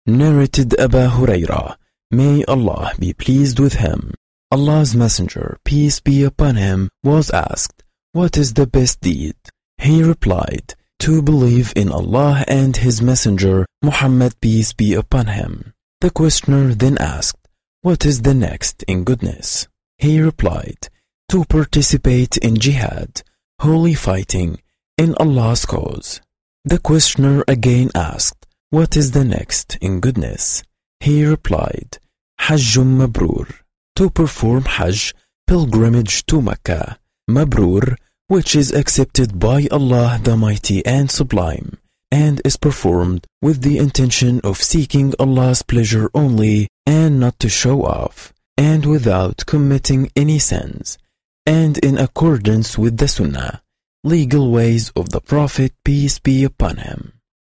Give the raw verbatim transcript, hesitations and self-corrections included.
Narrated Abu Hurairah, may Allah be pleased with him. Allah's Messenger, peace be upon him, was asked, "What is the best deed?" He replied, "To believe in Allah and His Messenger, Muhammad, peace be upon him." The questioner then asked, "What is the next in goodness?" He replied, "To participate in jihad, holy fighting, in Allah's cause." The questioner again asked, "What is the next in goodness?" He replied, "Hajjum Mabrur, to perform Hajj, pilgrimage to Mecca, Mabrur, which is accepted by Allah the Mighty and Sublime, and is performed with the intention of seeking Allah's pleasure only and not to show off, and without committing any sins, and in accordance with the Sunnah, legal ways of the Prophet, peace be upon him."